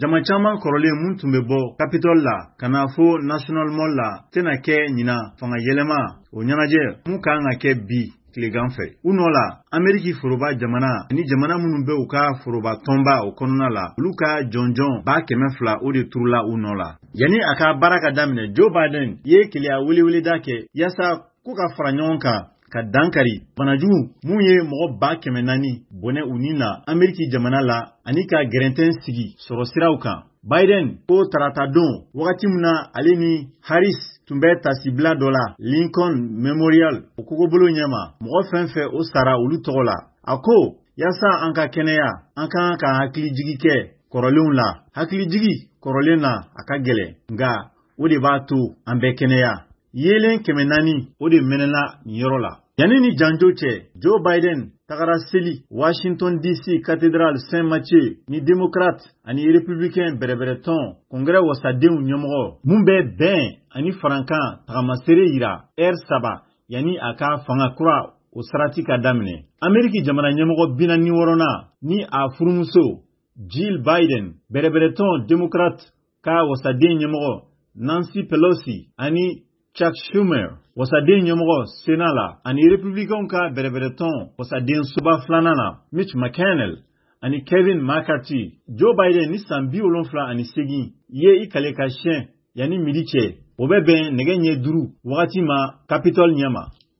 Jama caman kɔrɔlen mun tun bɛ bɔ Capitol la ka na fo National Mall la tɛna kɛ ɲina fanga yɛlɛma o ɲɛnajɛ mun kan ka kɛ bi tilegan fɛ. U nɔ la, Ameriki foroba jamana ani jamana minnu bɛ u ka foroba tɔnba o kɔnɔna la, olu ka jɔnjɔn 200,000 o de turula u nɔ la. Yani a ka baara ka daminɛ, Joe Biden ye keleya weleweleda kɛ yaasa k'u ka fara ɲɔgɔn kan ka dankari banajugu mun ye mɔgɔ 400,000 bɔnɛ u ni na Ameriki jamana la ani ka gɛrɛntɛn sigi sɔrɔ siraw kan. Biden ko tarata don wagati min na ale ni Harris tun bɛ tasibila dɔ la Lincoln Memorial o kogobolo ɲɛma, mɔgɔ fɛn fɛn o sara olu tɔgɔ la. A ko yaasa an ka kɛnɛya, an kan ka hakilijigi kɛ kɔrɔlenw la. Hakilijigi kɔrɔlen na a ka gɛlɛn, nka o de b'a to an bɛ kɛnɛya. Yeelen 400 o de mɛnɛna nin yɔrɔ la. Yani ni janjo cɛ, Joe Biden tagara seli Washington DC Cathedral Saint-Mathieu ni Democrate ani Républicain bɛrɛbɛrɛ tɔn Congrès wasadenw ɲɛmɔgɔ mun bɛ bɛn ani farankan tagamasere yira R3 yani a ka fanga kura o sarati ka daminɛ. Ameriki jamana ɲɛmɔgɔ 46nan ni a furumuso Jill Biden bɛrɛbɛrɛ tɔn Democrate ka wasaden ɲɛmɔgɔ Nancy Pelosi ani Chuck Schumer wasaden ɲɛmɔgɔ Sénat la ani Républicains ka bɛrɛbɛrɛ tɔn wasaden suba 2nan na Mitch McConnell ani Kevin McCarthy. Joe Biden ni san 78 ye i kale ka siyɛn yani midi cɛ o bɛ bɛn nɛgɛ ɲɛ 5 wagati ma Capitol ɲɛma.